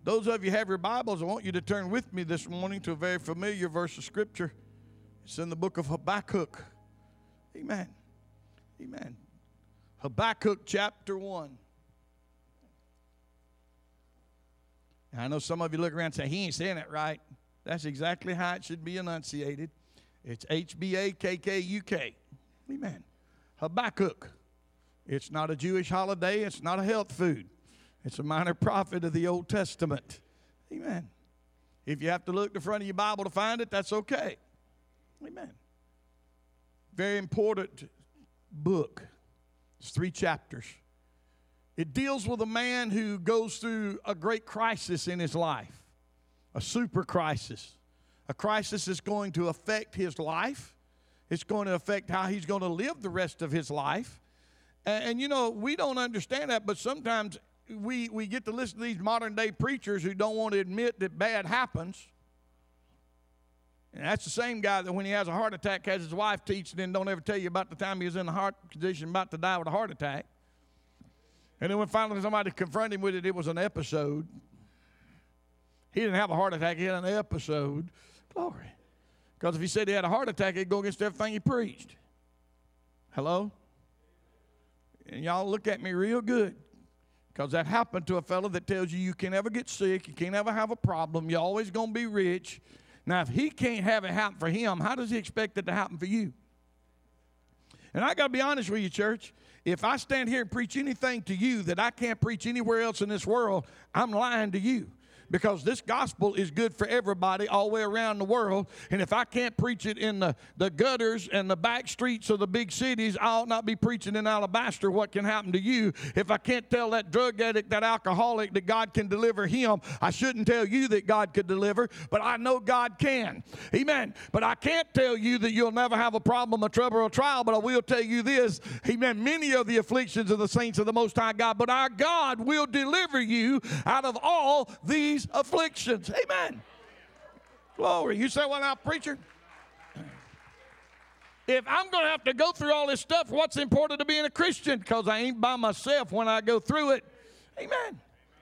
Those of you who have your Bibles, I want you to turn with me this morning to a very familiar verse of Scripture. It's in the book of Habakkuk. Amen. Amen. Habakkuk chapter 1. And I know some of you look around and say, he ain't saying it right. That's exactly how it should be enunciated. It's H-B-A-K-K-U-K. Amen. Habakkuk. It's not a Jewish holiday. It's not a health food. It's a minor prophet of the Old Testament. Amen. If you have to look the front of your Bible to find it, that's okay. Amen. Very important book. It's 3 chapters. It deals with a man who goes through a great crisis in his life, a super crisis. A crisis that's going to affect his life. It's going to affect how he's going to live the rest of his life. And you know, we don't understand that, but sometimes we get to listen to these modern day preachers who don't want to admit that bad happens. And that's the same guy that when he has a heart attack has his wife teaching and don't ever tell you about the time he was in a heart condition about to die with a heart attack. And then when finally somebody confronted him with it, it was an episode. He didn't have a heart attack, he had an episode. Glory. Because if he said he had a heart attack, he'd go against everything he preached. Hello? And y'all look at me real good. Because that happened to a fellow that tells you you can't ever get sick, you can't ever have a problem, you're always going to be rich. Now, if he can't have it happen for him, how does he expect it to happen for you? And I got to be honest with you, church. If I stand here and preach anything to you that I can't preach anywhere else in this world, I'm lying to you. Because this gospel is good for everybody all the way around the world. And if I can't preach it in the gutters and the back streets of the big cities, I ought not be preaching in Alabaster what can happen to you. If I can't tell that drug addict, that alcoholic, that God can deliver him, I shouldn't tell you that God could deliver, but I know God can. Amen. But I can't tell you that you'll never have a problem, a trouble, or a trial, but I will tell you this. Amen. Many of the afflictions of the saints of the Most High God, but our God will deliver you out of all these afflictions. Amen. Glory. You say, well, now, preacher, if I'm going to have to go through all this stuff, what's important to being a Christian? Because I ain't by myself when I go through it. Amen.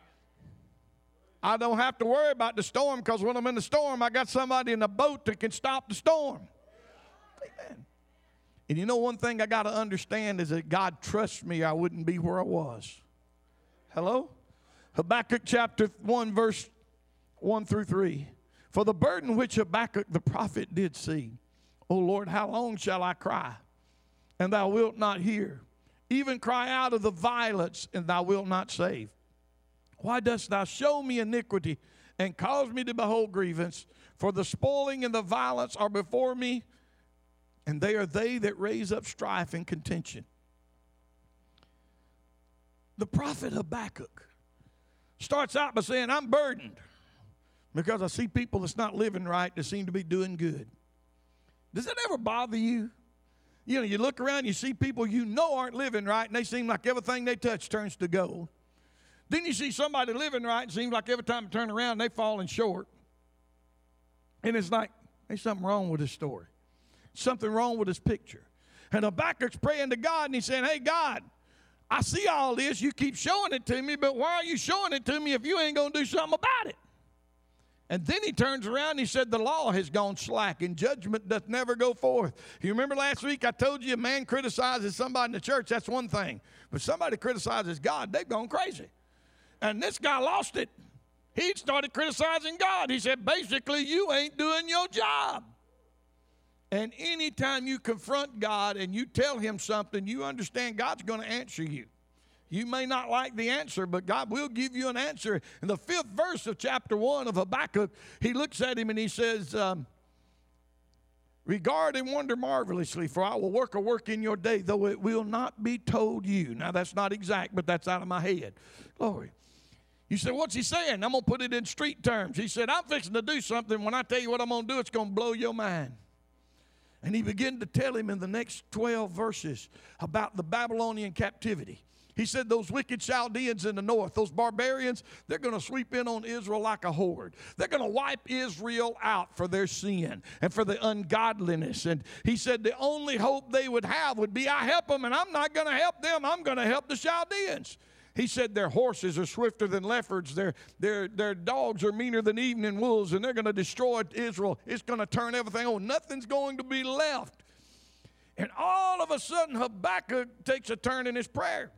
I don't have to worry about the storm because when I'm in the storm, I got somebody in the boat that can stop the storm. Amen. And you know one thing I got to understand is that God trusts me, I wouldn't be where I was. Hello? Habakkuk chapter 1, verse 1 through 3. For the burden which Habakkuk the prophet did see, O Lord, how long shall I cry, and thou wilt not hear? Even cry out of the violence, and thou wilt not save. Why dost thou show me iniquity, and cause me to behold grievance? For the spoiling and the violence are before me, and they are they that raise up strife and contention. The prophet Habakkuk starts out by saying, I'm burdened because I see people that's not living right that seem to be doing good. Does that ever bother you? You know, you look around, you see people you know aren't living right, and they seem like everything they touch turns to gold. Then you see somebody living right, and it seems like every time they turn around, they're falling short. And it's like, there's something wrong with this story. Something wrong with this picture. And Habakkuk's praying to God, and he's saying, hey, God, I see all this. You keep showing it to me, but why are you showing it to me if you ain't going to do something about it? And then he turns around and he said, the law has gone slack and judgment doth never go forth. You remember last week I told you a man criticizes somebody in the church, that's one thing. But somebody criticizes God, they've gone crazy. And this guy lost it. He started criticizing God. He said, basically, you ain't doing your job. And anytime you confront God and you tell him something, you understand God's going to answer you. You may not like the answer, but God will give you an answer. In the 5th verse of chapter 1 of Habakkuk, he looks at him and he says, regard and wonder marvelously, for I will work a work in your day, though it will not be told you. Now, that's not exact, but that's out of my head. Glory. You say, what's he saying? I'm going to put it in street terms. He said, I'm fixing to do something. When I tell you what I'm going to do, it's going to blow your mind. And he began to tell him in the next 12 verses about the Babylonian captivity. He said those wicked Chaldeans in the north, those barbarians, they're going to sweep in on Israel like a horde. They're going to wipe Israel out for their sin and for the ungodliness. And he said the only hope they would have would be I help them, and I'm not going to help them. I'm going to help the Chaldeans. He said their horses are swifter than leopards. Their dogs are meaner than evening wolves, and they're going to destroy Israel. It's going to turn everything on. Nothing's going to be left. And all of a sudden, Habakkuk takes a turn in his prayer.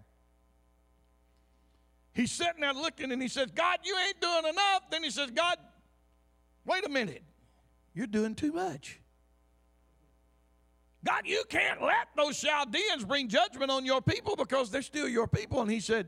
He's sitting there looking, and he says, God, you ain't doing enough. Then he says, God, wait a minute. You're doing too much. God, you can't let those Chaldeans bring judgment on your people because they're still your people. And he said,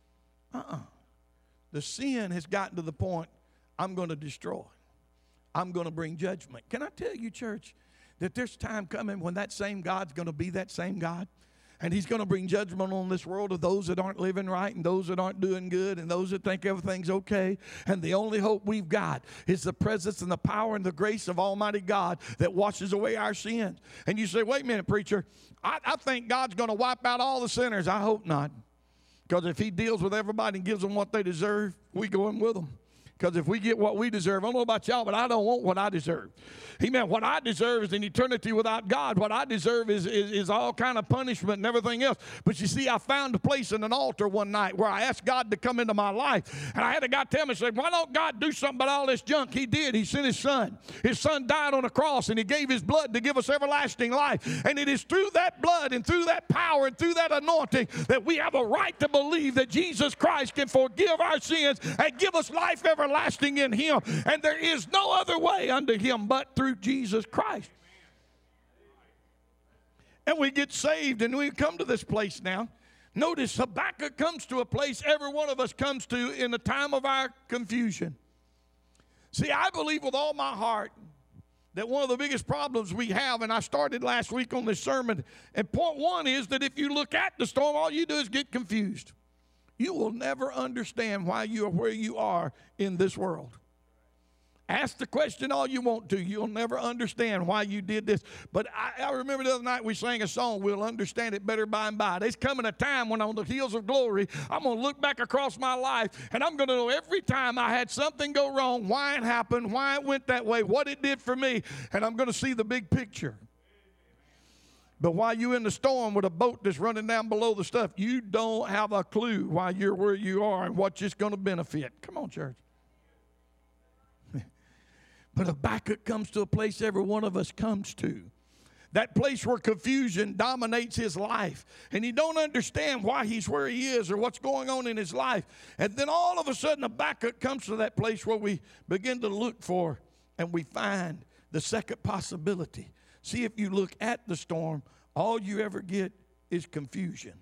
the sin has gotten to the point I'm going to destroy. I'm going to bring judgment. Can I tell you, church, that there's time coming when that same God's going to be that same God? And he's going to bring judgment on this world of those that aren't living right and those that aren't doing good and those that think everything's okay. And the only hope we've got is the presence and the power and the grace of Almighty God that washes away our sins. And you say, wait a minute, preacher, I think God's going to wipe out all the sinners. I hope not. Because if he deals with everybody and gives them what they deserve, we go in with them. Because if we get what we deserve, I don't know about y'all, but I don't want what I deserve. Amen. What I deserve is an eternity without God. What I deserve is all kind of punishment and everything else. But you see, I found a place in an altar one night where I asked God to come into my life. And I had a guy tell me, say, why don't God do something about all this junk? He did. He sent his son. His son died on a cross, and he gave his blood to give us everlasting life. And it is through that blood and through that power and through that anointing that we have a right to believe that Jesus Christ can forgive our sins and give us life everlasting in him. And there is no other way unto him but through Jesus Christ. And we get saved, and we come to this place now. Notice Habakkuk comes to a place every one of us comes to in the time of our confusion. See, I believe with all my heart that one of the biggest problems we have, and I started last week on this sermon, and point one is that if you look at the storm, all you do is get confused. You will never understand why you are where you are in this world. Ask the question all you want to. You'll never understand why you did this. But I remember the other night we sang a song, we'll understand it better by and by. There's coming a time when on the heels of glory, I'm going to look back across my life, and I'm going to know every time I had something go wrong, why it happened, why it went that way, what it did for me, and I'm going to see the big picture. But while you're in the storm with a boat that's running down below the stuff, you don't have a clue why you're where you are and what it's going to benefit. Come on, church. But Habakkuk comes to a place every one of us comes to. That place where confusion dominates his life. And he don't understand why he's where he is or what's going on in his life. And then all of a sudden Habakkuk comes to that place where we begin to look for and we find the second possibility. See, if you look at the storm, all you ever get is confusion.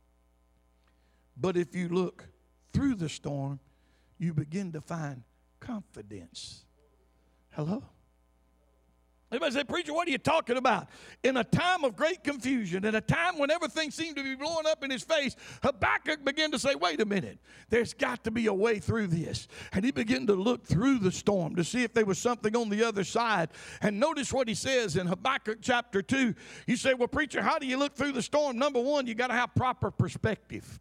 But if you look through the storm, you begin to find confidence. Hello? Everybody say, preacher, what are you talking about? In a time of great confusion, in a time when everything seemed to be blowing up in his face, Habakkuk began to say, wait a minute, there's got to be a way through this. And he began to look through the storm to see if there was something on the other side. And notice what he says in Habakkuk chapter 2. You say, well, preacher, how do you look through the storm? Number one, you got to have proper perspective.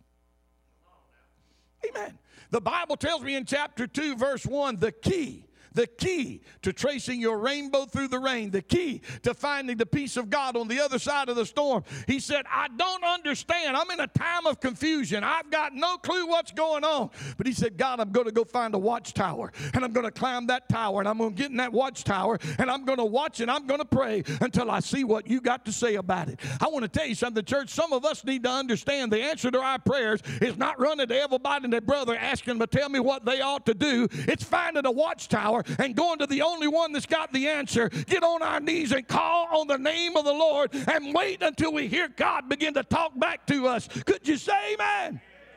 Amen. The Bible tells me in chapter 2, verse 1, the key to tracing your rainbow through the rain, the key to finding the peace of God on the other side of the storm. He said, I don't understand. I'm in a time of confusion. I've got no clue what's going on. But he said, God, I'm going to go find a watchtower, and I'm going to climb that tower, and I'm going to get in that watchtower, and I'm going to watch, and I'm going to pray until I see what you got to say about it. I want to tell you something, church. Some of us need to understand the answer to our prayers is not running to everybody and their brother asking them to tell me what they ought to do. It's finding a watchtower and going to the only one that's got the answer. Get on our knees and call on the name of the Lord and wait until we hear God begin to talk back to us. Could you say amen?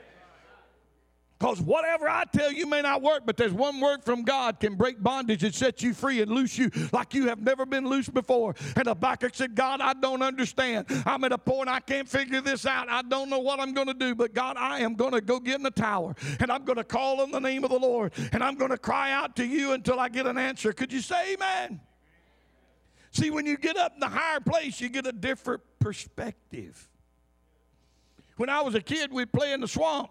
Because whatever I tell you may not work, but there's one word from God can break bondage and set you free and loose you like you have never been loose before. And Habakkuk said, God, I don't understand. I'm at a point I can't figure this out. I don't know what I'm going to do, but God, I am going to go get in the tower, and I'm going to call on the name of the Lord, and I'm going to cry out to you until I get an answer. Could you say amen? See, when you get up in the higher place, you get a different perspective. When I was a kid, we'd play in the swamp.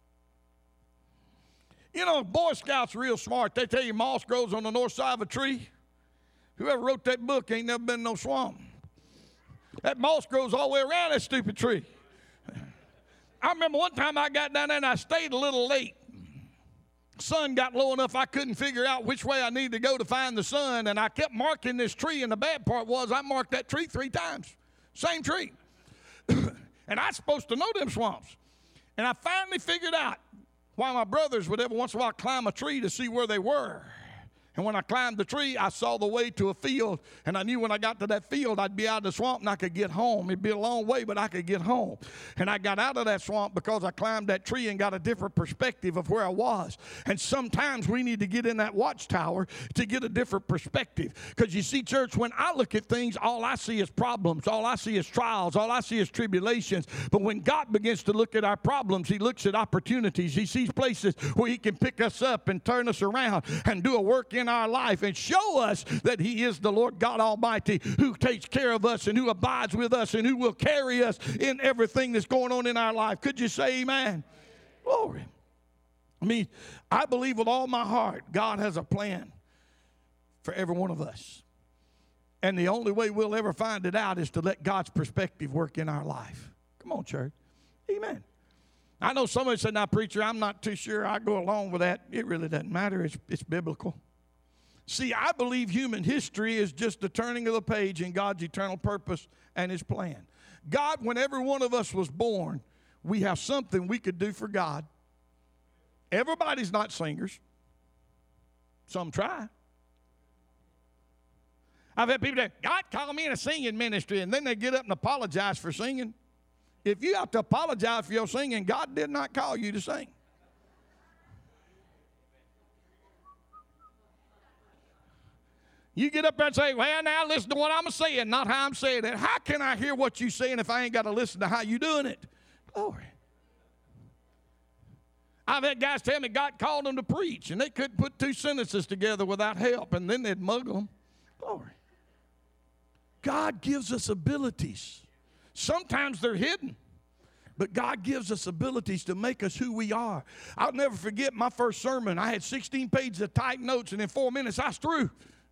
You know, Boy Scouts are real smart. They tell you moss grows on the north side of a tree. Whoever wrote that book ain't never been in no swamp. That moss grows all the way around that stupid tree. I remember one time I got down there and I stayed a little late. Sun got low enough I couldn't figure out which way I needed to go to find the sun, and I kept marking this tree, and the bad part was I marked that tree 3 times. Same tree. And I was supposed to know them swamps. And I finally figured out why my brothers would every once in a while climb a tree to see where they were. And when I climbed the tree, I saw the way to a field, and I knew when I got to that field, I'd be out of the swamp and I could get home. It'd be a long way, but I could get home. And I got out of that swamp because I climbed that tree and got a different perspective of where I was. And sometimes we need to get in that watchtower to get a different perspective. Because you see, church, when I look at things, all I see is problems. All I see is trials. All I see is tribulations. But when God begins to look at our problems, he looks at opportunities. He sees places where he can pick us up and turn us around and do a work in our life and show us that he is the Lord God Almighty who takes care of us and who abides with us and who will carry us in everything that's going on in our life. Could you say amen? Glory. I mean, I believe with all my heart God has a plan for every one of us. And the only way we'll ever find it out is to let God's perspective work in our life. Come on, church. Amen. I know somebody said, now, preacher, I'm not too sure I go along with that. It really doesn't matter. It's biblical. See, I believe human history is just the turning of the page in God's eternal purpose and his plan. God, when every one of us was born, we have something we could do for God. Everybody's not singers. Some try. I've had people say, God called me in a singing ministry, and then they get up and apologize for singing. If you have to apologize for your singing, God did not call you to sing. You get up there and say, well, now listen to what I'm saying, not how I'm saying it. How can I hear what you're saying if I ain't got to listen to how you're doing it? Glory. I've had guys tell me God called them to preach, and they couldn't put 2 sentences together without help, and then they'd mug them. Glory. God gives us abilities. Sometimes they're hidden, but God gives us abilities to make us who we are. I'll never forget my first sermon. I had 16 pages of typed notes, and in 4 minutes I was through.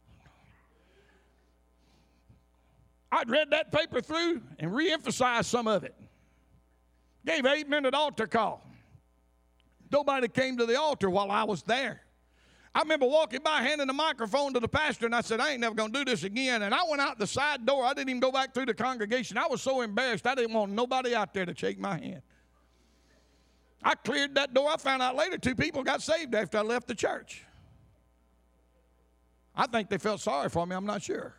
I'd read that paper through and re-emphasized some of it. Gave an 8-minute altar call. Nobody came to the altar while I was there. I remember walking by, handing the microphone to the pastor, and I said, I ain't never going to do this again. And I went out the side door. I didn't even go back through the congregation. I was so embarrassed, I didn't want nobody out there to shake my hand. I cleared that door. I found out later 2 people got saved after I left the church. I think they felt sorry for me. I'm not sure.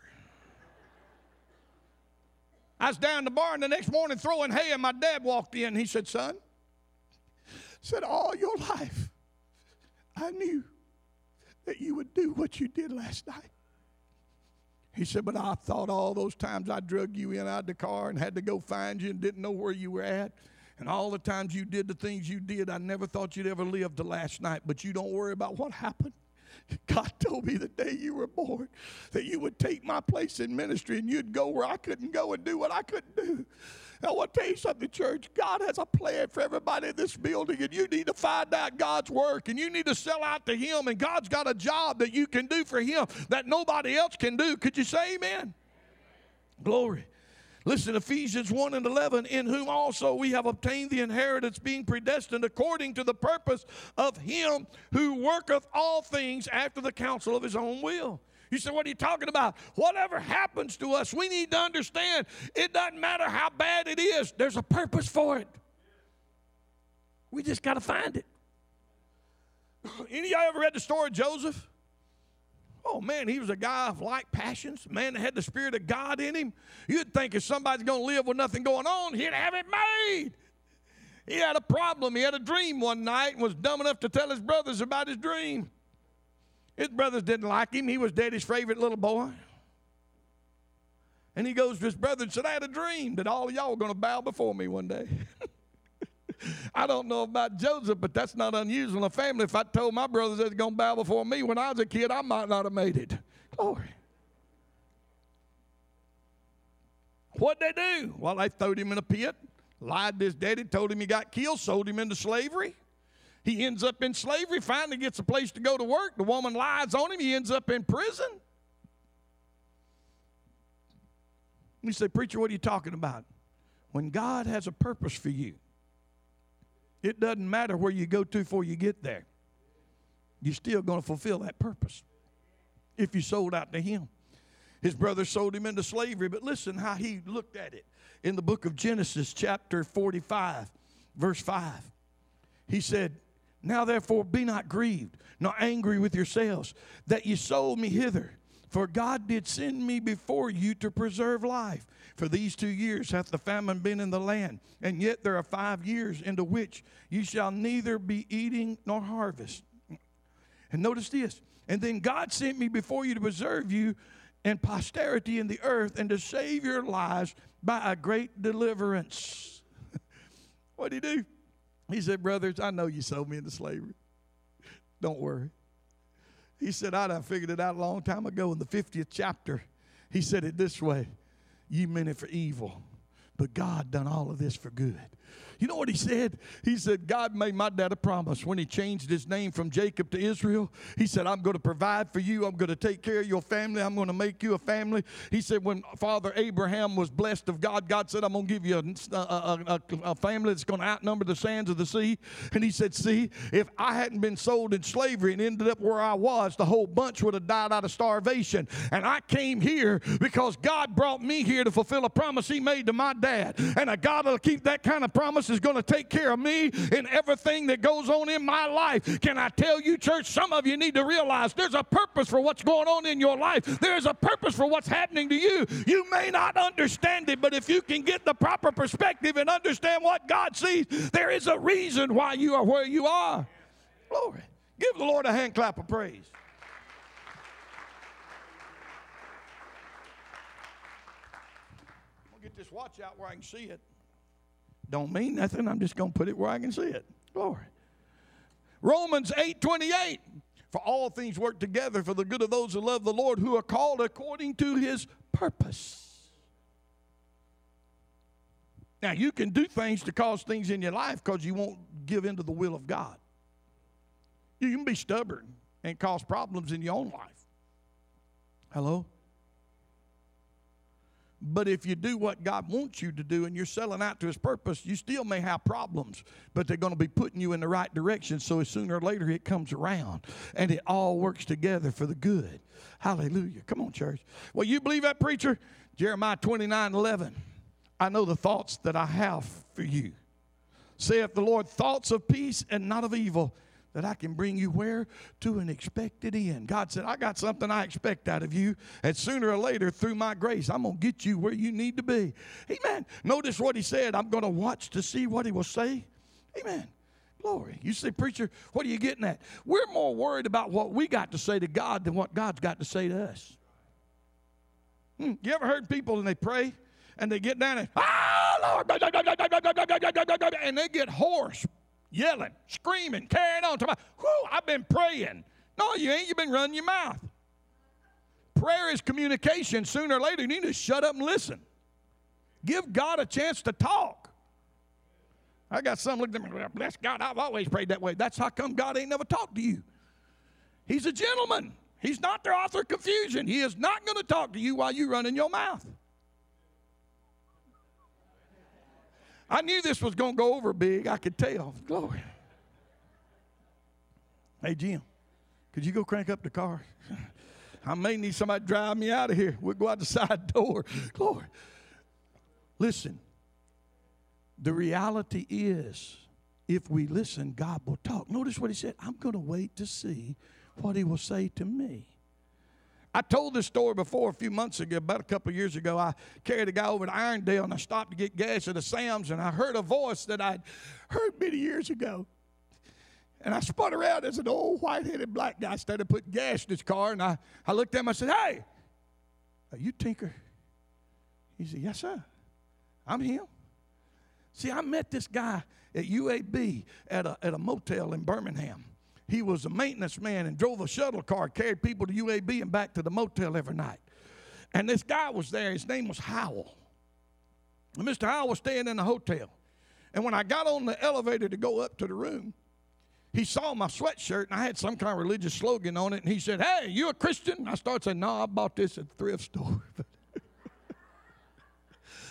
I was down in the barn the next morning throwing hay, and my dad walked in. He said, son, said, all your life, I knew that you would do what you did last night. He said, but I thought all those times I drug you in out of the car and had to go find you and didn't know where you were at. And all the times you did the things you did, I never thought you'd ever live the last night. But you don't worry about what happened. God told me the day you were born that you would take my place in ministry and you'd go where I couldn't go and do what I couldn't do. I want to tell you something, church. God has a plan for everybody in this building, and you need to find out God's work, and you need to sell out to him, and God's got a job that you can do for him that nobody else can do. Could you say amen? Glory. Listen, Ephesians 1:11, in whom also we have obtained the inheritance, being predestined according to the purpose of him who worketh all things after the counsel of his own will. You say, what are you talking about? Whatever happens to us, we need to understand it doesn't matter how bad it is. There's a purpose for it. We just got to find it. Any of y'all ever read the story of Joseph? Oh, man, he was a guy of like passions. Man that had the Spirit of God in him. You'd think if somebody's going to live with nothing going on, he'd have it made. He had a problem. He had a dream one night and was dumb enough to tell his brothers about his dream. His brothers didn't like him. He was daddy's favorite little boy. And he goes to his brother and said, I had a dream that all of y'all were going to bow before me one day. I don't know about Joseph, but that's not unusual in a family. If I told my brothers they were going to bow before me when I was a kid, I might not have made it. Glory. What'd they do? Well, they throwed him in a pit, lied to his daddy, told him he got killed, sold him into slavery. He ends up in slavery, finally gets a place to go to work. The woman lies on him. He ends up in prison. You say, preacher, what are you talking about? When God has a purpose for you, It doesn't matter where you go to before you get there. You're still going to fulfill that purpose if you sold out to him. His brother sold him into slavery, but listen how he looked at it. In the book of Genesis, chapter 45, verse 5, he said, now therefore be not grieved, nor angry with yourselves, that ye sold me hither. For God did send me before you to preserve life. For these 2 years hath the famine been in the land, and yet there are 5 years into which you shall neither be eating nor harvest. And notice this. And then God sent me before you to preserve you and posterity in the earth, and to save your lives by a great deliverance. What did he do? He said, brothers, I know you sold me into slavery. Don't worry. He said, I done figured it out a long time ago in the 50th chapter. He said it this way, you meant it for evil, but God done all of this for good. You know what he said? He said, God made my dad a promise when he changed his name from Jacob to Israel. He said, I'm going to provide for you. I'm going to take care of your family. I'm going to make you a family. He said, when Father Abraham was blessed of God, God said, I'm going to give you a family that's going to outnumber the sands of the sea. And he said, see, if I hadn't been sold in slavery and ended up where I was, the whole bunch would have died out of starvation. And I came here because God brought me here to fulfill a promise he made to my dad. And a God will keep that kind of promise is going to take care of me and everything that goes on in my life. Can I tell you, church, some of you need to realize there's a purpose for what's going on in your life. There's a purpose for what's happening to you. You may not understand it, but if you can get the proper perspective and understand what God sees, there is a reason why you are where you are. Glory. Give the Lord a hand clap of praise. I'm going to get this watch out where I can see it. Don't mean nothing. I'm just going to put it where I can see it. Glory. Romans 8:28. For all things work together for the good of those who love the Lord, who are called according to his purpose. Now, you can do things to cause things in your life because you won't give in to the will of God. You can be stubborn and cause problems in your own life. Hello? But if you do what God wants you to do and you're selling out to his purpose, you still may have problems, but they're going to be putting you in the right direction, so sooner or later it comes around, and it all works together for the good. Hallelujah. Come on, church. Well, you believe that, preacher? Jeremiah 29:11. I know the thoughts that I have for you, saith the Lord, thoughts of peace and not of evil, that I can bring you where? To an expected end. God said, I got something I expect out of you, and sooner or later, through my grace, I'm going to get you where you need to be. Amen. Notice what he said. I'm going to watch to see what he will say. Amen. Glory. You say, preacher, what are you getting at? We're more worried about what we got to say to God than what God's got to say to us. You ever heard people and they pray, and they get down and, Lord, and they get hoarse, yelling, screaming, carrying on. I've been praying. No, you ain't. You've been running your mouth. Prayer is communication. Sooner or later, you need to shut up and listen. Give God a chance to talk. I got some looking at me, well, bless God, I've always prayed that way. That's how come God ain't never talked to you. He's a gentleman. He's not the author of confusion. He is not going to talk to you while you're running your mouth. I knew this was going to go over big. I could tell. Glory. Hey, Jim, could you go crank up the car? I may need somebody to drive me out of here. We'll go out the side door. Glory. Listen, the reality is, if we listen, God will talk. Notice what he said. I'm going to wait to see what he will say to me. I told this story before a few months ago, about a couple of years ago. I carried a guy over to Irondale, and I stopped to get gas at a Sam's, and I heard a voice that I'd heard many years ago. And I spun around as an old white-headed black guy started putting gas in his car, and I looked at him. I said, hey, are you Tinker? He said, yes, sir. I'm him. See, I met this guy at UAB at a motel in Birmingham. He was a maintenance man and drove a shuttle car, carried people to UAB and back to the motel every night. And this guy was there. His name was Howell. And Mr. Howell was staying in the hotel. And when I got on the elevator to go up to the room, he saw my sweatshirt, and I had some kind of religious slogan on it. And he said, hey, you a Christian? I started saying, no, I bought this at the thrift store.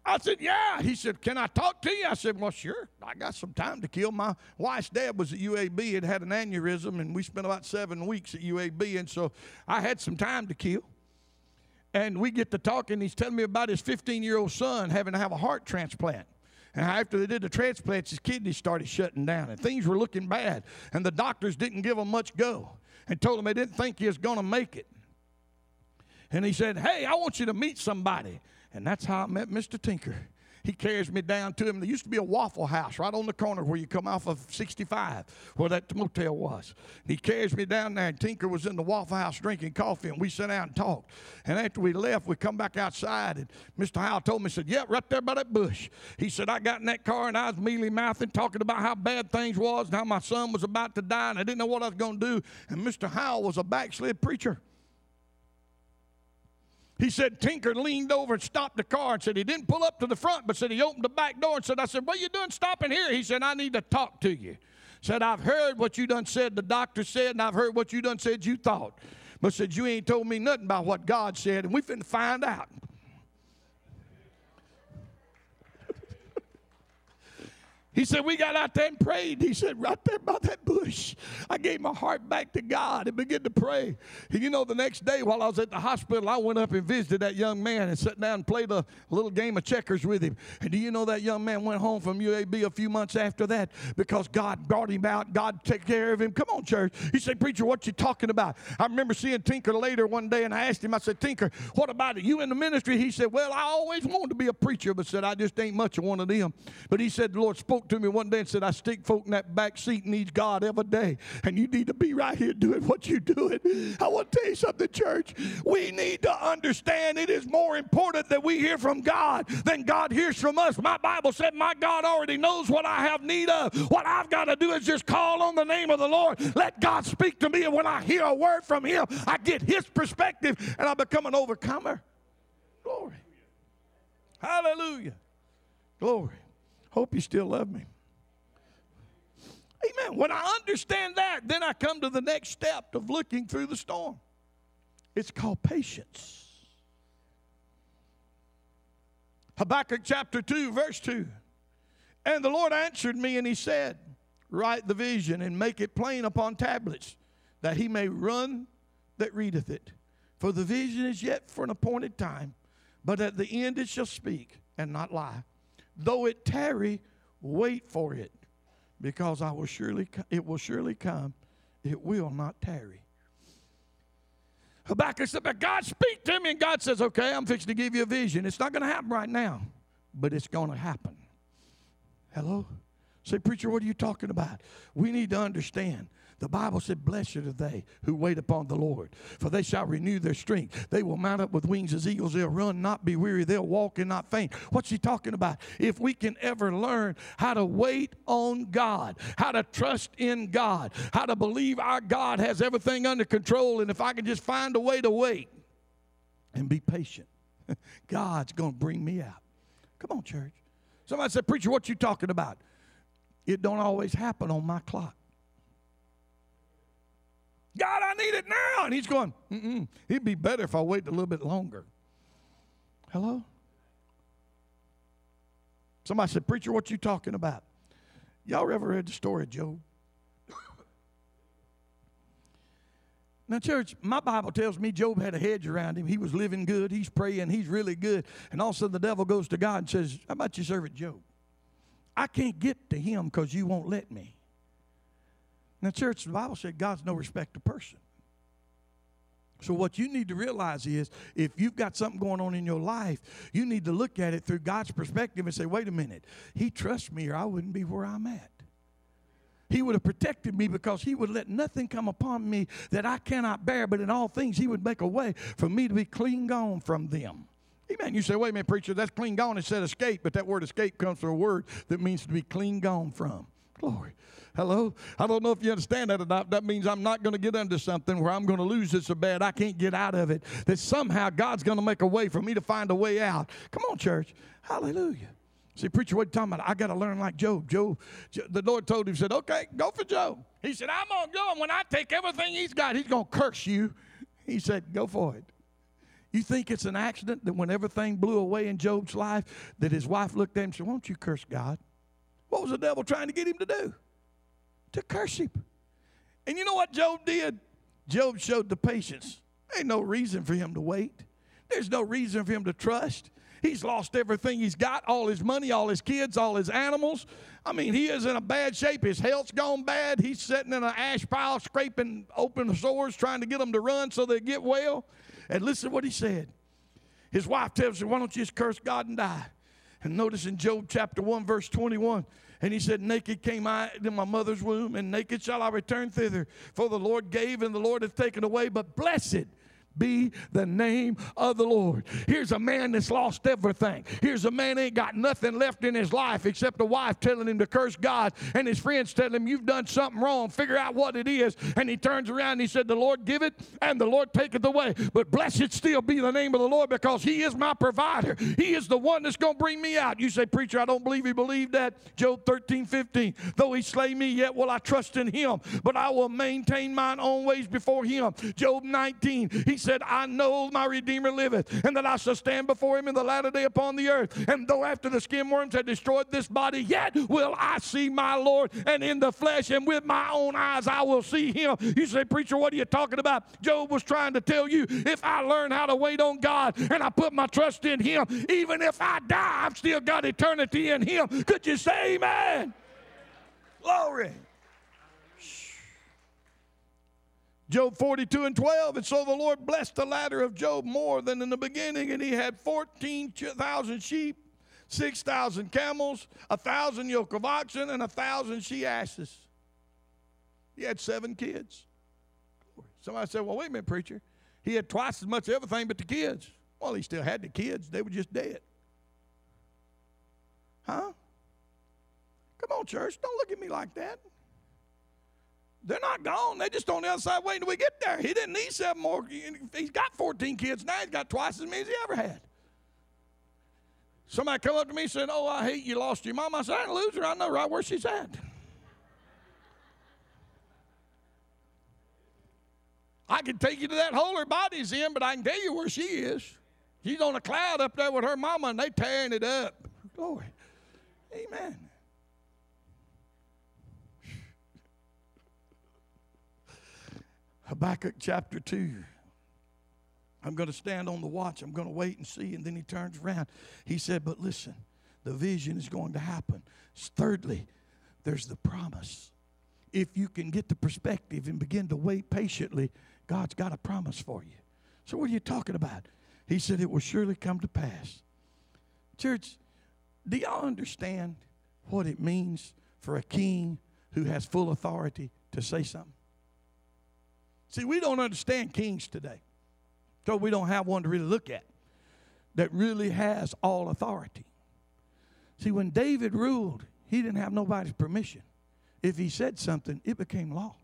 I said, yeah. He said, can I talk to you? I said, well, sure. I got some time to kill. My wife's dad was at UAB and had an aneurysm, and we spent about 7 weeks at UAB, and so I had some time to kill. And we get to talking. He's telling me about his 15-year-old son having to have a heart transplant. And after they did the transplants, his kidneys started shutting down, and things were looking bad. And the doctors didn't give him much go and told him they didn't think he was going to make it. And he said, hey, I want you to meet somebody. And that's how I met Mr. Tinker. He carries me down to him. There used to be a Waffle House right on the corner where you come off of 65, where that motel was. He carries me down there, and Tinker was in the Waffle House drinking coffee, and we sat down and talked. And after we left, we come back outside, and Mr. Howell told me, he said, yeah, right there by that bush. He said, I got in that car, and I was mealy-mouthing, talking about how bad things was and how my son was about to die, and I didn't know what I was going to do. And Mr. Howell was a backslid preacher. He said Tinker leaned over and stopped the car and said he didn't pull up to the front, but said he opened the back door and said, I said, what are you doing stopping here? He said, I need to talk to you. Said, I've heard what you done said the doctor said, and I've heard what you done said you thought. But said, you ain't told me nothing about what God said, and we finna find out. He said, we got out there and prayed. He said, right there by that bush, I gave my heart back to God and began to pray. And you know, the next day while I was at the hospital, I went up and visited that young man and sat down and played a little game of checkers with him. And do you know that young man went home from UAB a few months after that because God brought him out. God took care of him. Come on, church. He said, preacher, what you talking about? I remember seeing Tinker later one day, and I asked him, I said, Tinker, what about it? You in the ministry? He said, well, I always wanted to be a preacher, but said, I just ain't much of one of them. But he said, the Lord spoke to me one day and said, I stick folk in that back seat needs God every day, and you need to be right here doing what you're doing. I want to tell you something, church. We need to understand it is more important that we hear from God than God hears from us. My Bible said my God already knows what I have need of. What I've got to do is just call on the name of the Lord. Let God speak to me, and when I hear a word from him, I get his perspective, and I become an overcomer. Glory. Hallelujah. Glory. Hope you still love me. Amen. When I understand that, then I come to the next step of looking through the storm. It's called patience. Habakkuk chapter 2, verse 2. And the Lord answered me, and he said, write the vision and make it plain upon tablets, that he may run that readeth it. For the vision is yet for an appointed time, but at the end it shall speak and not lie. Though it tarry, wait for it, because it will surely come. It will not tarry. Habakkuk said, but God speak to me, and God says, okay, I'm fixing to give you a vision. It's not going to happen right now, but it's going to happen. Hello? Say, preacher, what are you talking about? We need to understand. The Bible said, blessed are they who wait upon the Lord, for they shall renew their strength. They will mount up with wings as eagles. They'll run, not be weary. They'll walk and not faint. What's he talking about? If we can ever learn how to wait on God, how to trust in God, how to believe our God has everything under control, and if I can just find a way to wait and be patient, God's going to bring me out. Come on, church. Somebody said, preacher, what you talking about? It don't always happen on my clock. God, I need it now. And he's going, it'd be better if I wait a little bit longer. Hello? Somebody said, preacher, what you talking about? Y'all ever read the story of Job? Now, church, my Bible tells me Job had a hedge around him. He was living good. He's praying. He's really good. And all of a sudden the devil goes to God and says, how about you serve it, Job? I can't get to him because you won't let me. Now, church, the Bible said God's no respecter of person. So what you need to realize is if you've got something going on in your life, you need to look at it through God's perspective and say, wait a minute, he trusts me or I wouldn't be where I'm at. He would have protected me because he would let nothing come upon me that I cannot bear, but in all things he would make a way for me to be clean gone from them. Amen. You say, wait a minute, preacher, that's clean gone. It said escape, but that word escape comes from a word that means to be clean gone from. Glory. Hello? I don't know if you understand that or not. That means I'm not going to get into something where I'm going to lose it so bad I can't get out of it. That somehow God's going to make a way for me to find a way out. Come on, church. Hallelujah. See, preacher, what are you talking about? I got to learn like Job. The Lord told him, said, okay, go for Job. He said, I'm going to go, and when I take everything he's got, he's going to curse you. He said, go for it. You think it's an accident that when everything blew away in Job's life, that his wife looked at him and said, won't you curse God? What was the devil trying to get him to do? To curse him. And you know what Job did? Job showed the patience. Ain't no reason for him to wait. There's no reason for him to trust. He's lost everything he's got, all his money, all his kids, all his animals. I mean, he is in a bad shape. His health's gone bad. He's sitting in an ash pile, scraping open the sores, trying to get them to run so they get well. And listen to what he said. His wife tells him, why don't you just curse God and die? And notice in Job chapter 1, verse 21, and he said, naked came I in my mother's womb, and naked shall I return thither. For the Lord gave, and the Lord hath taken away, but blessed be the name of the Lord. Here's a man that's lost everything. Here's a man ain't got nothing left in his life except a wife telling him to curse God, and his friends telling him, you've done something wrong. Figure out what it is. And he turns around and he said, the Lord give it, and the Lord taketh away. But blessed still be the name of the Lord, because he is my provider. He is the one that's going to bring me out. You say, preacher, I don't believe he believed that. Job 13:15. Though he slay me, yet will I trust in him, but I will maintain mine own ways before him. Job 19. He said, I know my Redeemer liveth, and that I shall stand before him in the latter day upon the earth. And though after the skin worms had destroyed this body, yet will I see my Lord, and in the flesh, and with my own eyes I will see him. You say, preacher, what are you talking about? Job was trying to tell you, if I learn how to wait on God and I put my trust in him, even if I die, I've still got eternity in him. Could you say amen? Glory. Job 42:12, and so the Lord blessed the latter of Job more than in the beginning, and he had 14,000 sheep, 6,000 camels, 1,000 yoke of oxen, and 1,000 she-asses. He had 7 kids. Somebody said, well, wait a minute, preacher. He had twice as much of everything but the kids. Well, he still had the kids. They were just dead. Huh? Come on, church. Don't look at me like that. They're not gone. They're just on the other side waiting till we get there. He didn't need 7 more. He's got 14 kids now. He's got twice as many as he ever had. Somebody come up to me and said, oh, I hate you lost your mom. I said, I didn't lose her. I know right where she's at. I can take you to that hole her body's in, but I can tell you where she is. She's on a cloud up there with her mama, and they tearing it up. Glory. Amen. Habakkuk chapter 2. I'm going to stand on the watch. I'm going to wait and see. And then he turns around. He said, but listen, the vision is going to happen. Thirdly, there's the promise. If you can get the perspective and begin to wait patiently, God's got a promise for you. So what are you talking about? He said, it will surely come to pass. Church, do y'all understand what it means for a king who has full authority to say something? See, we don't understand kings today, so we don't have one to really look at that really has all authority. See, when David ruled, he didn't have nobody's permission. If he said something, it became law.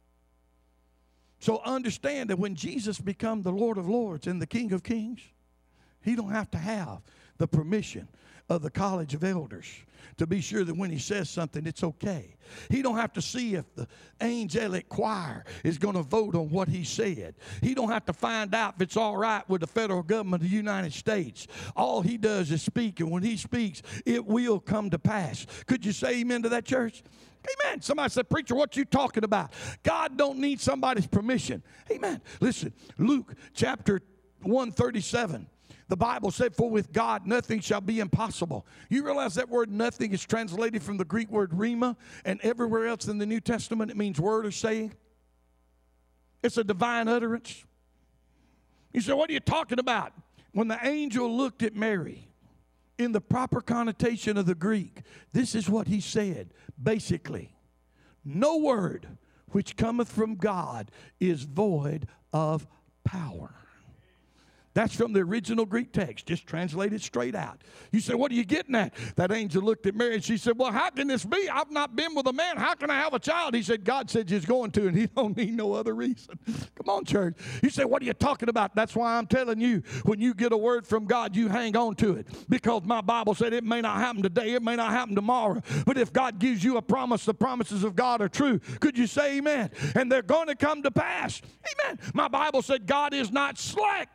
So understand that when Jesus became the Lord of Lords and the King of Kings, he don't have to have the permission of the college of elders to be sure that when he says something, it's okay. He don't have to see if the angelic choir is going to vote on what he said. He don't have to find out if it's all right with the federal government of the United States. All he does is speak, and when he speaks, it will come to pass. Could you say amen to that, church? Amen. Somebody said, preacher, what you talking about? God don't need somebody's permission. Amen. Listen, Luke chapter 1:37. The Bible said, for with God nothing shall be impossible. You realize that word nothing is translated from the Greek word rhema, and everywhere else in the New Testament it means word or saying. It's a divine utterance. You say, what are you talking about? When the angel looked at Mary, in the proper connotation of the Greek, this is what he said. Basically, no word which cometh from God is void of power. That's from the original Greek text, just translated straight out. You say, what are you getting at? That angel looked at Mary and she said, well, how can this be? I've not been with a man. How can I have a child? He said, God said you're going to, and he don't need no other reason. Come on, church. You say, what are you talking about? That's why I'm telling you, when you get a word from God, you hang on to it. Because my Bible said it may not happen today, it may not happen tomorrow. But if God gives you a promise, the promises of God are true. Could you say amen? And they're going to come to pass. Amen. My Bible said God is not slack concerning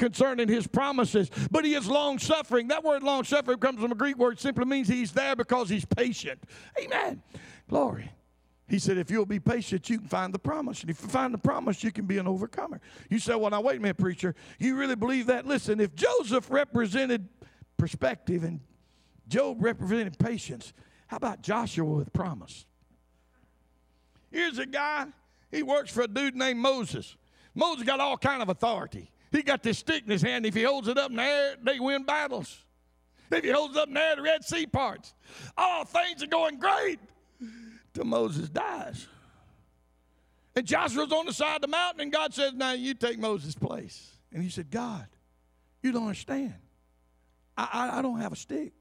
his promises, but he is long-suffering. That word long-suffering comes from a Greek word. It simply means he's there because he's patient. Amen. Glory. He said, if you'll be patient, you can find the promise. And if you find the promise, you can be an overcomer. You say, well, now, wait a minute, preacher. You really believe that? Listen, if Joseph represented perspective and Job represented patience, how about Joshua with promise? Here's a guy, he works for a dude named Moses. Moses got all kind of authority. He got this stick in his hand. If he holds it up in the air, they win battles. If he holds it up in the air, the Red Sea parts. All things are going great till Moses dies. And Joshua's on the side of the mountain, and God says, now you take Moses' place. And he said, God, you don't understand. I don't have a stick.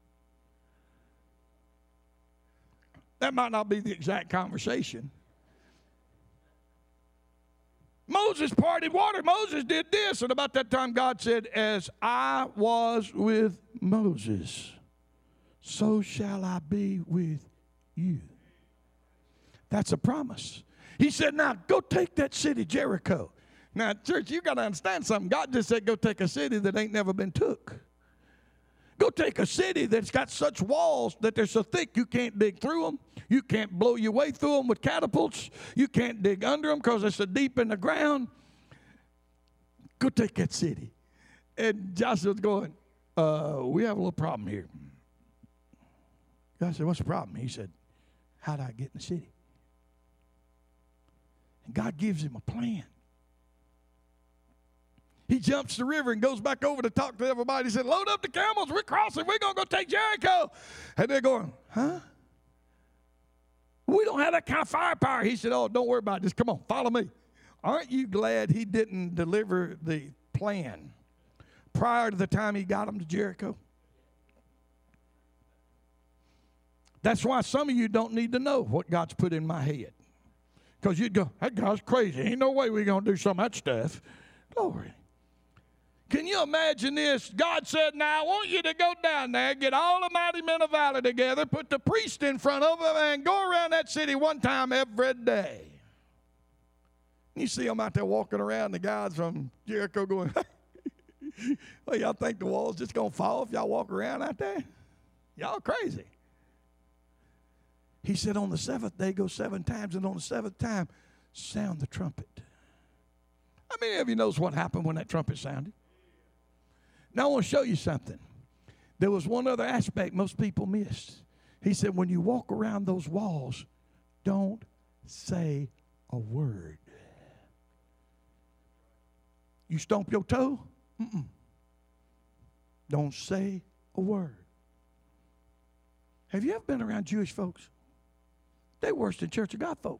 That might not be the exact conversation. Moses parted water. Moses did this. And about that time, God said, as I was with Moses, so shall I be with you. That's a promise. He said, now go take that city, Jericho. Now, church, you got to understand something. God just said go take a city that ain't never been took. Go take a city that's got such walls that they're so thick you can't dig through them. You can't blow your way through them with catapults. You can't dig under them because they're so deep in the ground. Go take that city. And Joshua's going, we have a little problem here. God said, what's the problem? He said, how do I get in the city? And God gives him a plan. He jumps the river and goes back over to talk to everybody. He said, load up the camels. We're crossing. We're going to go take Jericho. And they're going, huh? We don't have that kind of firepower. He said, oh, don't worry about it. Just come on, follow me. Aren't you glad he didn't deliver the plan prior to the time he got them to Jericho? That's why some of you don't need to know what God's put in my head. Because you'd go, that guy's crazy. Ain't no way we're going to do some of that stuff. Glory. Can you imagine this? God said, now I want you to go down there, get all the mighty men of valor together, put the priest in front of them, and go around that city one time every day. You see them out there walking around, the guys from Jericho going, well, y'all think the wall's just going to fall if y'all walk around out there? Y'all crazy. He said on the seventh day, go 7 times, and on the 7th time, sound the trumpet. How many of you knows what happened when that trumpet sounded? Now I want to show you something. There was one other aspect most people missed. He said, when you walk around those walls, don't say a word. You stomp your toe? Don't say a word. Have you ever been around Jewish folks? They're worse than Church of God folk.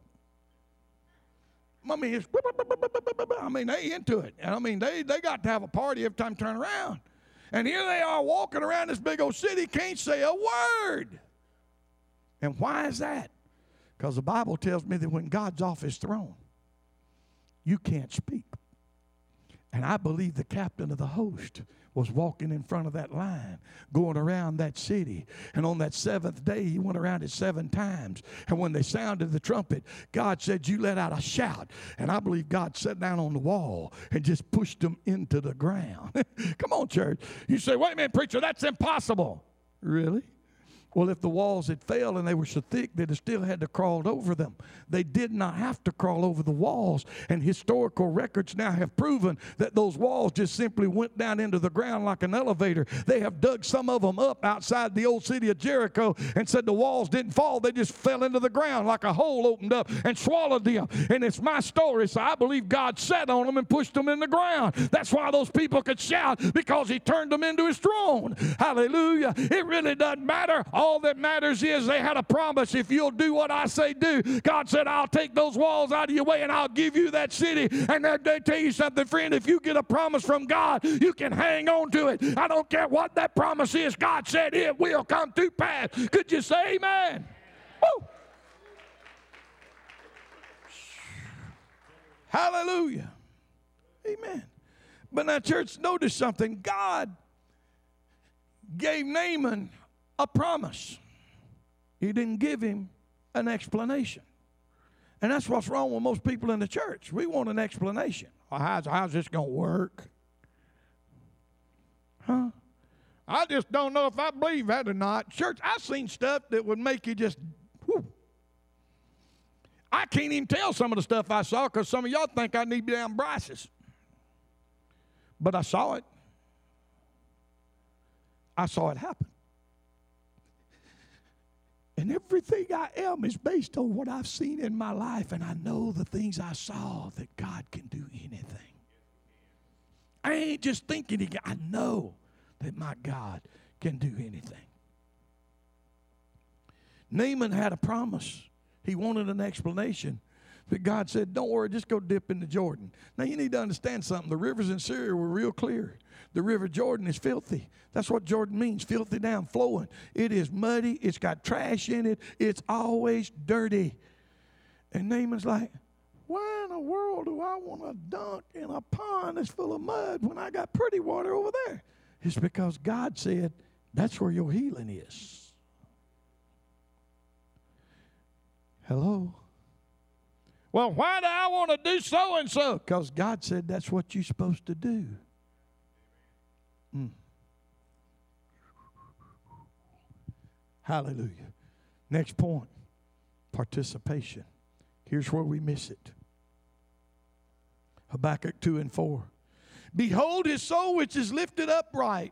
They into it. And I mean, they got to have a party every time they turn around. And here they are walking around this big old city, can't say a word. And why is that? Because the Bible tells me that when God's off his throne, you can't speak. And I believe the captain of the host was walking in front of that line, going around that city. And on that 7th day, he went around it 7 times. And when they sounded the trumpet, God said, you let out a shout. And I believe God sat down on the wall and just pushed them into the ground. Come on, church. You say, wait a minute, preacher, that's impossible. Really? Well, if the walls had failed and they were so thick that it still had to crawl over them, they did not have to crawl over the walls. And historical records now have proven that those walls just simply went down into the ground like an elevator. They have dug some of them up outside the old city of Jericho and said the walls didn't fall. They just fell into the ground like a hole opened up and swallowed them. And it's my story, so I believe God sat on them and pushed them in the ground. That's why those people could shout, because he turned them into his throne. Hallelujah. It really doesn't matter. All that matters is they had a promise. If you'll do what I say do, God said, I'll take those walls out of your way and I'll give you that city. And they tell you something, friend, if you get a promise from God, you can hang on to it. I don't care what that promise is. God said it will come to pass. Could you say amen? Woo! Hallelujah. Amen. But now, church, notice something. God gave Naaman a promise. He didn't give him an explanation. And that's what's wrong with most people in the church. We want an explanation. Well, how's this going to work? Huh? I just don't know if I believe that or not. Church, I've seen stuff that would make you just, whew. I can't even tell some of the stuff I saw because some of y'all think I need damn braces. But I saw it. I saw it happen. And everything I am is based on what I've seen in my life, and I know the things I saw that God can do anything. I ain't just thinking, I know that my God can do anything. Naaman had a promise. He wanted an explanation. But God said, don't worry, just go dip in the Jordan. Now, you need to understand something. The rivers in Syria were real clear. The river Jordan is filthy. That's what Jordan means, filthy down, flowing. It is muddy. It's got trash in it. It's always dirty. And Naaman's like, why in the world do I want to dunk in a pond that's full of mud when I got pretty water over there? It's because God said, that's where your healing is. Hello? Well, why do I want to do so and so? Because God said that's what you're supposed to do. Hallelujah. Next point, participation. Here's where we miss it. Habakkuk 2 and 4. Behold his soul which is lifted upright.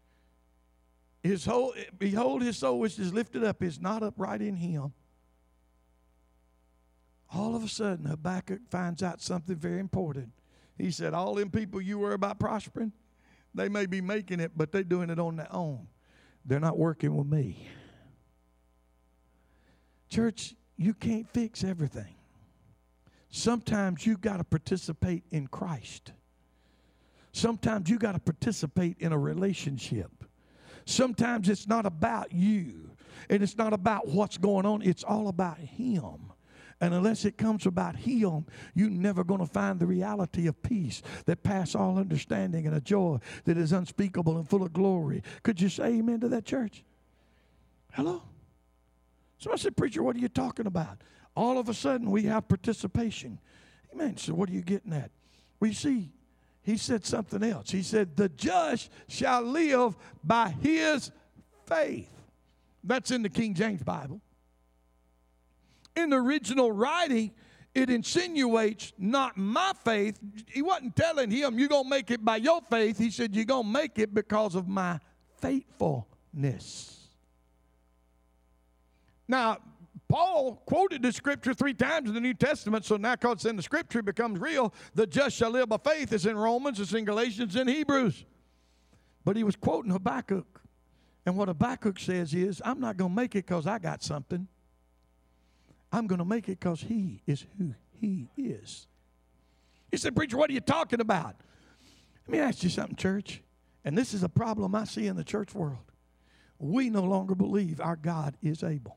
Behold his soul which is lifted up is not upright in him. All of a sudden, Habakkuk finds out something very important. He said, all them people you worry about prospering, they may be making it, but they're doing it on their own. They're not working with me. Church, you can't fix everything. Sometimes you got to participate in Christ. Sometimes you got to participate in a relationship. Sometimes it's not about you, and it's not about what's going on. It's all about Him. And unless it comes about Him, you're never going to find the reality of peace that passes all understanding and a joy that is unspeakable and full of glory. Could you say amen to that, church? Hello? Somebody said, preacher, what are you talking about? All of a sudden, we have participation. Amen. So what are you getting at? Well, you see, he said something else. He said, the just shall live by his faith. That's in the King James Bible. In the original writing, it insinuates not my faith. He wasn't telling him you're going to make it by your faith. He said you're going to make it because of my faithfulness. Now, Paul quoted the scripture 3 times in the New Testament, so now because it's in the scripture, it becomes real. The just shall live by faith. It's in Romans, it's in Galatians, it's in Hebrews. But he was quoting Habakkuk. And what Habakkuk says is, I'm not going to make it because I got something. I'm going to make it because He is who He is. He said, preacher, what are you talking about? Let me ask you something, church. And this is a problem I see in the church world. We no longer believe our God is able.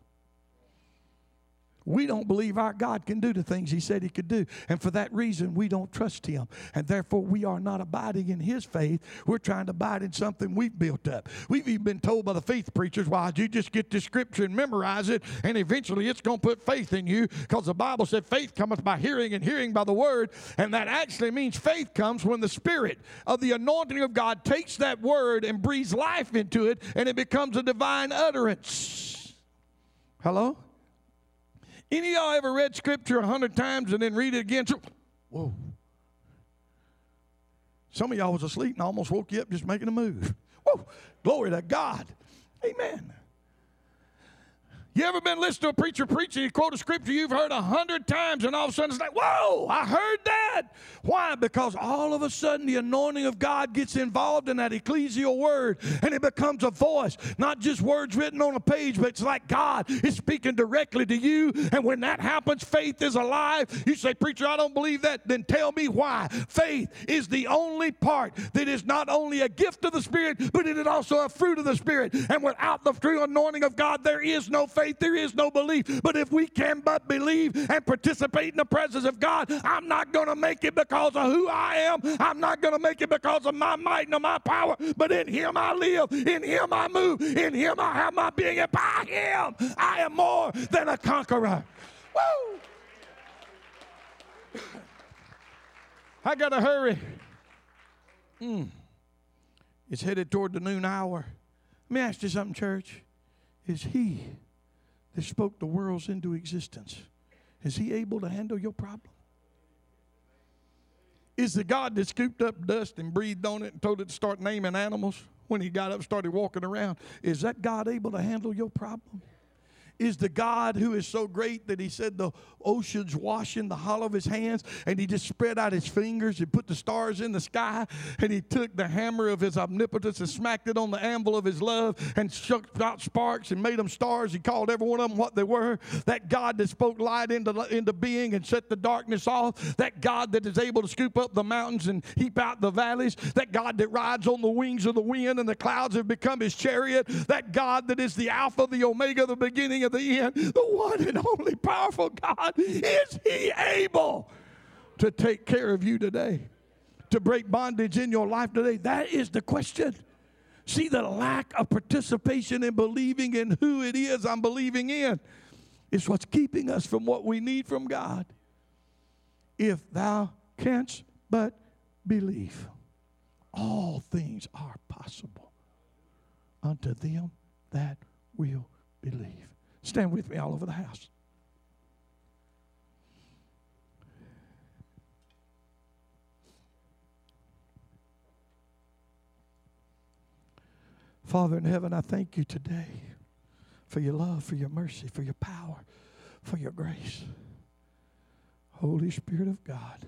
We don't believe our God can do the things He said He could do. And for that reason, we don't trust Him. And therefore, we are not abiding in His faith. We're trying to abide in something we've built up. We've even been told by the faith preachers, why, you just get this scripture and memorize it, and eventually it's going to put faith in you, because the Bible said faith cometh by hearing, and hearing by the word. And that actually means faith comes when the Spirit of the anointing of God takes that word and breathes life into it, and it becomes a divine utterance. Hello? Any of y'all ever read scripture 100 times and then read it again? Whoa. Some of y'all was asleep and I almost woke you up just making a move. Whoa. Glory to God. Amen. You ever been listening to a preacher preach and he quote a scripture you've heard 100 times and all of a sudden it's like, whoa, I heard that. Why? Because all of a sudden the anointing of God gets involved in that ecclesial word and it becomes a voice, not just words written on a page, but it's like God is speaking directly to you. And when that happens, faith is alive. You say, preacher, I don't believe that. Then tell me why. Faith is the only part that is not only a gift of the Spirit, but it is also a fruit of the Spirit. And without the true anointing of God, there is no faith. There is no belief. But if we can but believe and participate in the presence of God, I'm not going to make it because of who I am. I'm not going to make it because of my might and my power. But in Him I live. In Him I move. In Him I have my being. And by Him I am more than a conqueror. Woo! I got to hurry. It's headed toward the noon hour. Let me ask you something, church. Is He that spoke the worlds into existence, is He able to handle your problem? Is the God that scooped up dust and breathed on it and told it to start naming animals when He got up and started walking around, is that God able to handle your problem? Is the God who is so great that He said the oceans wash in the hollow of His hands, and He just spread out His fingers and put the stars in the sky, and He took the hammer of His omnipotence and smacked it on the anvil of His love and shook out sparks and made them stars? He called every one of them what they were. That God that spoke light into being and set the darkness off. That God that is able to scoop up the mountains and heap out the valleys. That God that rides on the wings of the wind and the clouds have become His chariot. That God that is the Alpha, the Omega, the beginning of the end, the one and only powerful God. Is He able to take care of you today? To break bondage in your life today? That is the question. See, the lack of participation in believing in who it is I'm believing in is what's keeping us from what we need from God. If thou canst but believe, all things are possible unto them that will believe. Stand with me all over the house. Father in heaven, I thank You today for Your love, for Your mercy, for Your power, for Your grace. Holy Spirit of God,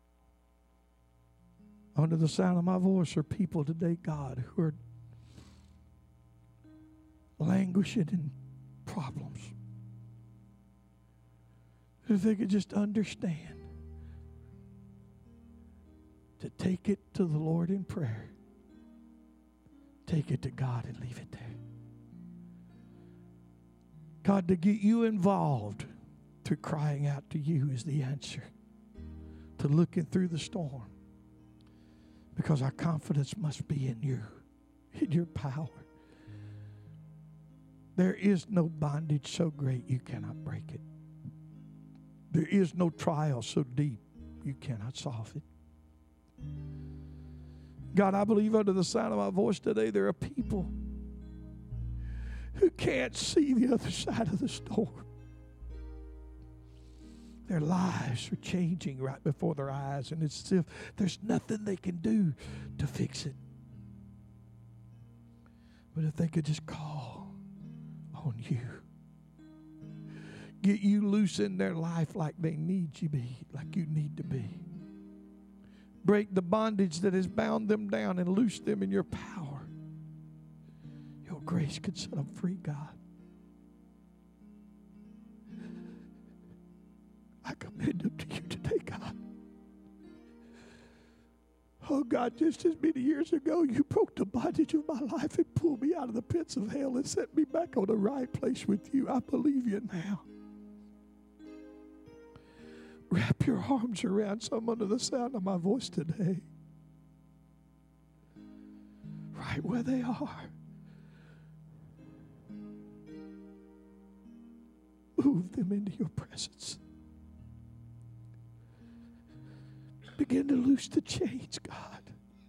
under the sound of my voice are people today, God, who are languishing in problems. If they could just understand to take it to the Lord in prayer, take it to God and leave it there. God, to get You involved through crying out to You is the answer to looking through the storm, because our confidence must be in You, in Your power. There is no bondage so great You cannot break it. There is no trial so deep You cannot solve it. God, I believe under the sound of my voice today, there are people who can't see the other side of the storm. Their lives are changing right before their eyes, and it's as if there's nothing they can do to fix it. But if they could just call on You, get You loose in their life like they need You be, like You need to be. Break the bondage that has bound them down and loose them in Your power. Your grace could set them free, God. I commend them to You today, God. Oh, God, just as many years ago, You broke the bondage of my life and pulled me out of the pits of hell and set me back on the right place with You. I believe You now. Wrap Your arms around some under the sound of my voice today, right where they are. Move them into Your presence. Begin to loose the chains, God.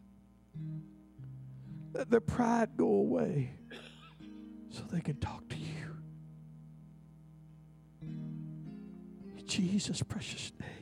Let their pride go away so they can talk to You. In Jesus' precious name.